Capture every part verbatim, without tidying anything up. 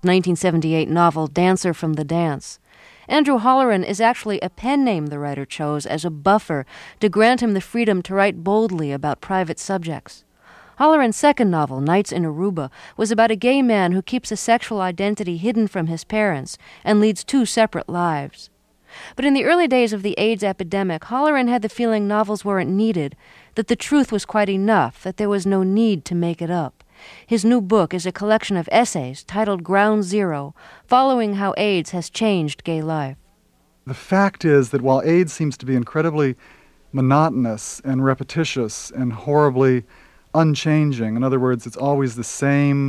nineteen seventy-eight novel Dancer from the Dance. Andrew Holleran is actually a pen name the writer chose as a buffer to grant him the freedom to write boldly about private subjects. Holleran's second novel, Nights in Aruba, was about a gay man who keeps a sexual identity hidden from his parents and leads two separate lives. But in the early days of the AIDS epidemic, Holleran had the feeling novels weren't needed, that the truth was quite enough, that there was no need to make it up. His new book is a collection of essays titled Ground Zero, following how AIDS has changed gay life. The fact is that while AIDS seems to be incredibly monotonous and repetitious and horribly unchanging, in other words, it's always the same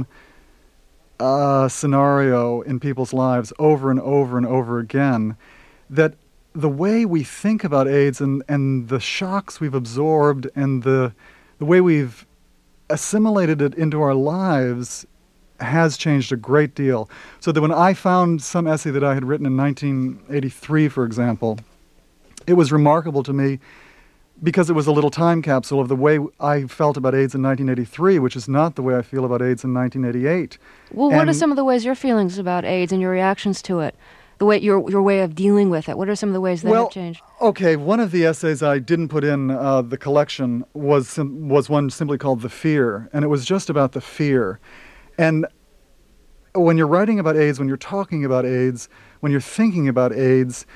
uh, scenario in people's lives over and over and over again, that the way we think about AIDS and, and the shocks we've absorbed and the the way we've assimilated it into our lives has changed a great deal. So that when I found some essay that I had written in nineteen eighty-three, for example, it was remarkable to me because it was a little time capsule of the way I felt about AIDS in nineteen eighty-three, which is not the way I feel about AIDS in nineteen eighty-eight. Well, and what are some of the ways your feelings about AIDS and your reactions to it? The way your your way of dealing with it. What are some of the ways that well, have changed? Okay, one of the essays I didn't put in uh, the collection was sim- was one simply called The Fear, and it was just about the fear. And when you're writing about AIDS, when you're talking about AIDS, when you're thinking about AIDS,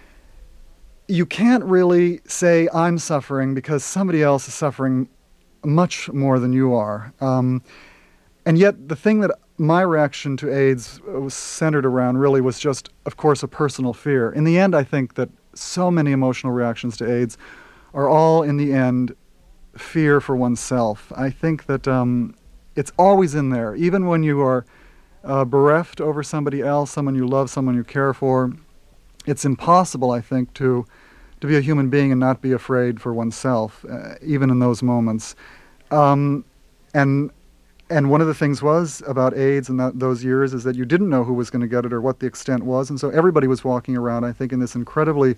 you can't really say I'm suffering because somebody else is suffering much more than you are. Um, and yet the thing that my reaction to AIDS was centered around really was just, of course, a personal fear. In the end, I think that so many emotional reactions to AIDS are all, in the end, fear for oneself. I think that um, it's always in there, even when you are uh, bereft over somebody else, someone you love, someone you care for. It's impossible, I think, to to be a human being and not be afraid for oneself, uh, even in those moments. Um, and And one of the things was about AIDS in that, those years is that you didn't know who was going to get it or what the extent was. And so everybody was walking around, I think, in this incredibly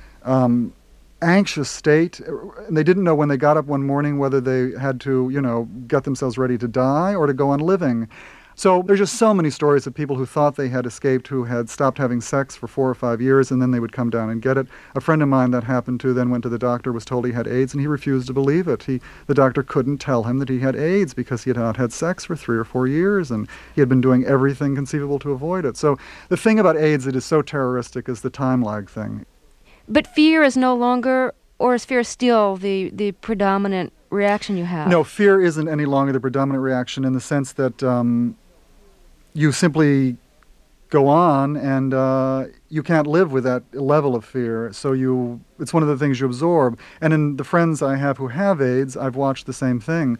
um, anxious state. And they didn't know when they got up one morning whether they had to, you know, get themselves ready to die or to go on living. So there's just so many stories of people who thought they had escaped, who had stopped having sex for four or five years, and then they would come down and get it. A friend of mine that happened to then went to the doctor, was told he had AIDS, and he refused to believe it. He, the doctor couldn't tell him that he had AIDS because he had not had sex for three or four years, and he had been doing everything conceivable to avoid it. So the thing about AIDS that is so terroristic is the time lag thing. But fear is no longer, or is fear still the, the predominant reaction you have? No, fear isn't any longer the predominant reaction in the sense that um, you simply go on and uh, you can't live with that level of fear. So you, it's one of the things you absorb. And in the friends I have who have AIDS, I've watched the same thing.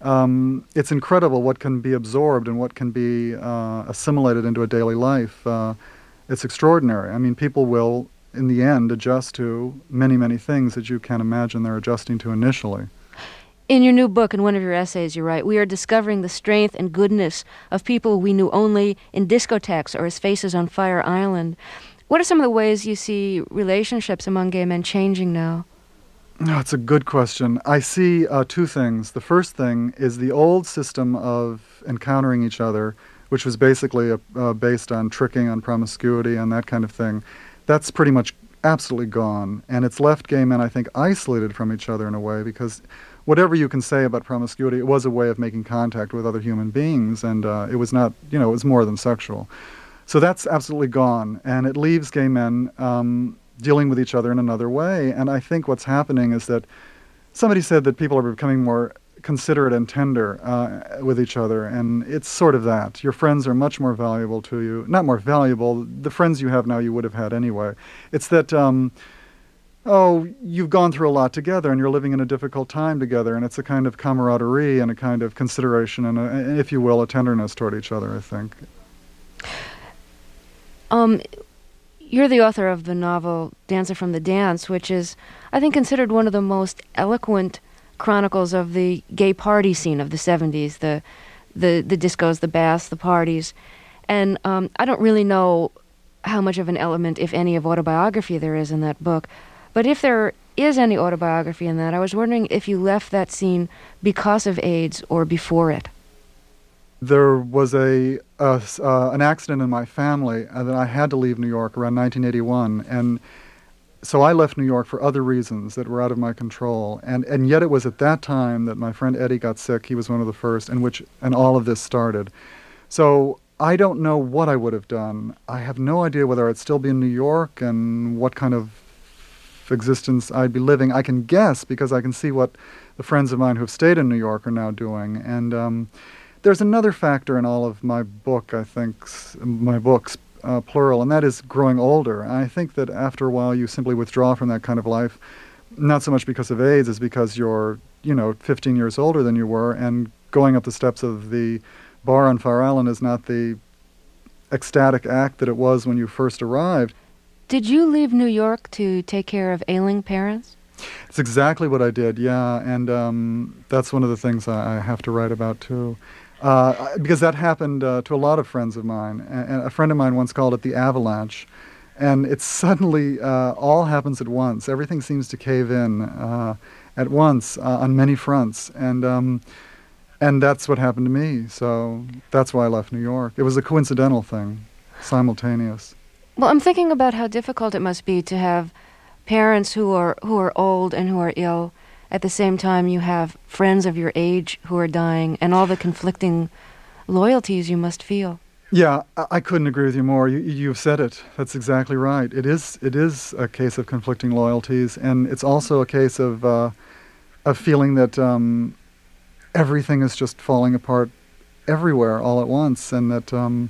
Um, it's incredible what can be absorbed and what can be uh, assimilated into a daily life. Uh, it's extraordinary. I mean, people will, in the end, adjust to many, many things that you can't imagine they're adjusting to initially. In your new book, in one of your essays, you write, "We are discovering the strength and goodness of people we knew only in discotheques or as faces on Fire Island." What are some of the ways you see relationships among gay men changing now? No, it's a good question. I see uh, two things. The first thing is the old system of encountering each other, which was basically uh, uh, based on tricking, on promiscuity, and that kind of thing. That's pretty much absolutely gone. And it's left gay men, I think, isolated from each other in a way, because whatever you can say about promiscuity, it was a way of making contact with other human beings, and uh, it was not, you know, it was more than sexual. So that's absolutely gone, and it leaves gay men um, dealing with each other in another way. And I think what's happening is that somebody said that people are becoming more considerate and tender uh, with each other, and it's sort of that. Your friends are much more valuable to you. Not more valuable, the friends you have now you would have had anyway. It's that... Um, oh, you've gone through a lot together and you're living in a difficult time together, and it's a kind of camaraderie and a kind of consideration and, a, if you will, a tenderness toward each other, I think. Um, you're the author of the novel Dancer from the Dance, which is, I think, considered one of the most eloquent chronicles of the gay party scene of the seventies, the the, the discos, the baths, the parties. And um, I don't really know how much of an element, if any, of autobiography there is in that book. But if there is any autobiography in that, I was wondering if you left that scene because of AIDS or before it. There was a, a uh, an accident in my family, and then I had to leave New York around nineteen eighty-one, and so I left New York for other reasons that were out of my control. And and yet it was at that time that my friend Eddie got sick. He was one of the first, in which and all of this started. So I don't know what I would have done. I have no idea whether I'd still be in New York and what kind of existence I'd be living. I can guess because I can see what the friends of mine who have stayed in New York are now doing. And um, there's another factor in all of my book, I think, s- my books, uh, plural, and that is growing older. And I think that after a while you simply withdraw from that kind of life, not so much because of AIDS as because you're, you know, fifteen years older than you were, and going up the steps of the bar on Fire Island is not the ecstatic act that it was when you first arrived. Did you leave New York to take care of ailing parents? It's exactly what I did, yeah, and um, that's one of the things I, I have to write about too. Uh, because that happened uh, to a lot of friends of mine. And a friend of mine once called it the avalanche. And it suddenly uh, all happens at once. Everything seems to cave in uh, at once uh, on many fronts. And um, and that's what happened to me. So that's why I left New York. It was a coincidental thing, simultaneous. Well, I'm thinking about how difficult it must be to have parents who are who are old and who are ill. At the same time, you have friends of your age who are dying, and all the conflicting loyalties you must feel. Yeah, I, I couldn't agree with you more. You, you've said it. That's exactly right. It is. It is a case of conflicting loyalties, and it's also a case of uh, of feeling that um, everything is just falling apart everywhere all at once, and that um,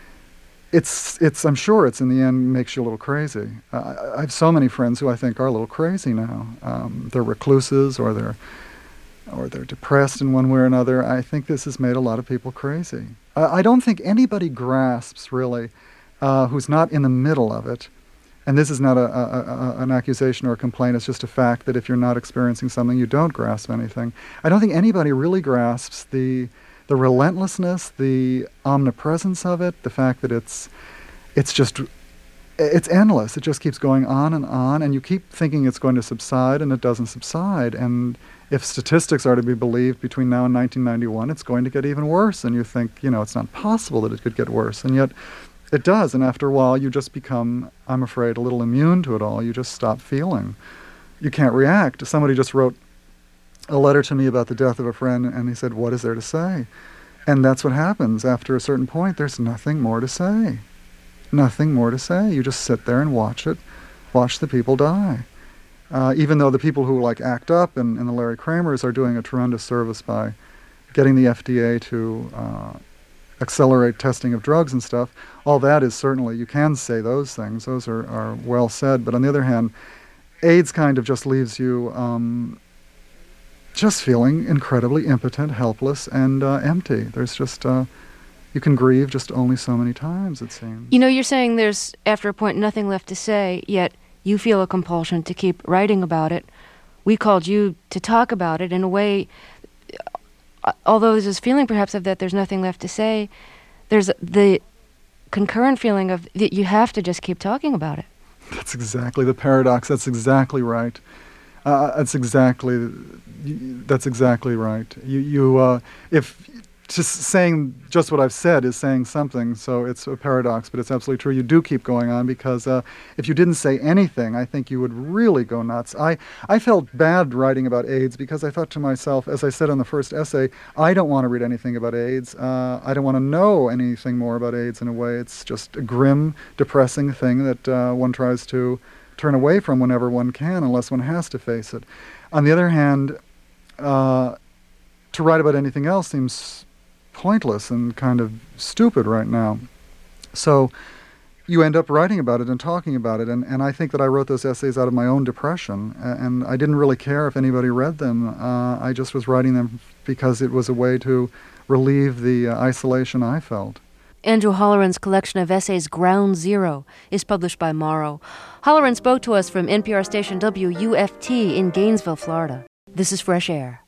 it's it's. I'm sure it's in the end makes you a little crazy. Uh, I have so many friends who I think are a little crazy now. Um, they're recluses, or they're or they're depressed in one way or another. I think this has made a lot of people crazy. I, I don't think anybody grasps really, uh, who's not in the middle of it. And this is not a, a, a, an accusation or a complaint. It's just a fact that if you're not experiencing something, you don't grasp anything. I don't think anybody really grasps the the relentlessness, the omnipresence of it, the fact that it's it's just it's endless. It just keeps going on and on, and you keep thinking it's going to subside, and it doesn't subside. And if statistics are to be believed, between now and nineteen ninety-one, it's going to get even worse. And you think, you know, it's not possible that it could get worse, and yet it does. And after a while, you just become, I'm afraid, a little immune to it all. You just stop feeling. You can't react. Somebody just wrote a letter to me about the death of a friend, and he said, what is there to say? And that's what happens. After a certain point, there's nothing more to say. Nothing more to say. You just sit there and watch it, watch the people die. Uh, even though the people who like ACT UP and, and the Larry Kramers are doing a tremendous service by getting the F D A to uh, accelerate testing of drugs and stuff, all that is certainly, you can say those things. Those are, are well said. But on the other hand, AIDS kind of just leaves you um, just feeling incredibly impotent, helpless, and uh, empty. There's just, uh, you can grieve just only so many times, it seems. You know, you're saying there's, after a point, nothing left to say, yet you feel a compulsion to keep writing about it. We called you to talk about it in a way, uh, although there's this feeling perhaps of that there's nothing left to say, there's the concurrent feeling of that you have to just keep talking about it. That's exactly the paradox. That's exactly right. Uh, that's exactly that's exactly right. You you uh, if just saying just what I've said is saying something, so it's a paradox, but it's absolutely true. You do keep going on because uh, if you didn't say anything, I think you would really go nuts. I, I felt bad writing about AIDS because I thought to myself, as I said in the first essay, I don't want to read anything about AIDS. Uh, I don't want to know anything more about AIDS in a way. It's just a grim, depressing thing that uh, one tries to turn away from whenever one can, unless one has to face it. On the other hand, uh, to write about anything else seems pointless and kind of stupid right now. So you end up writing about it and talking about it, and, and I think that I wrote those essays out of my own depression, and I didn't really care if anybody read them. Uh, I just was writing them because it was a way to relieve the uh, isolation I felt. Andrew Holleran's collection of essays, Ground Zero, is published by Morrow. Holleran spoke to us from N P R station W U F T in Gainesville, Florida. This is Fresh Air.